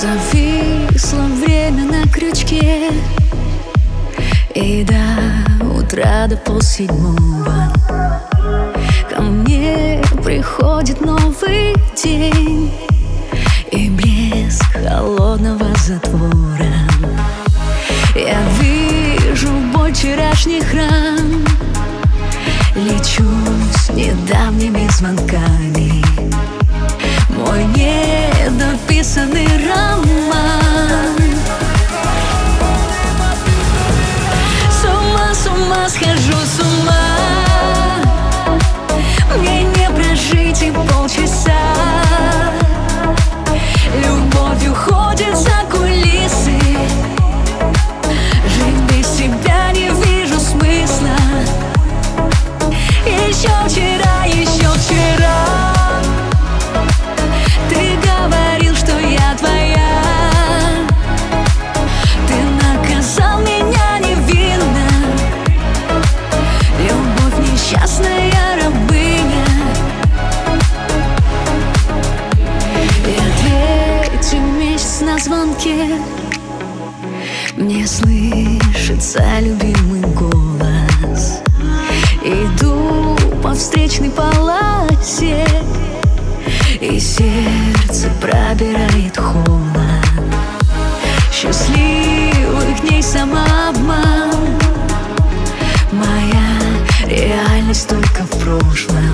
Зависло время на крючке, и до утра, до полседьмого ко мне приходит новый день и блеск холодного затвора. Я вижу боль вчерашних ран, лечу с недавними звонками. Мой недописанный роман. С ума схожу, с ума. Мне не прожить и полчаса. Любовь уходит за кулисы. Жить без тебя не вижу смысла. Еще вчера ты говорил, что я твоя. Ты наказал меня невинно. Любовь несчастная рабыня. Я третий месяц на звонке. Мне слышится любимый голос. Иду по встречной полосе, и сердце пробирает холод. Счастливых дней самообман. Моя реальность только в прошлом.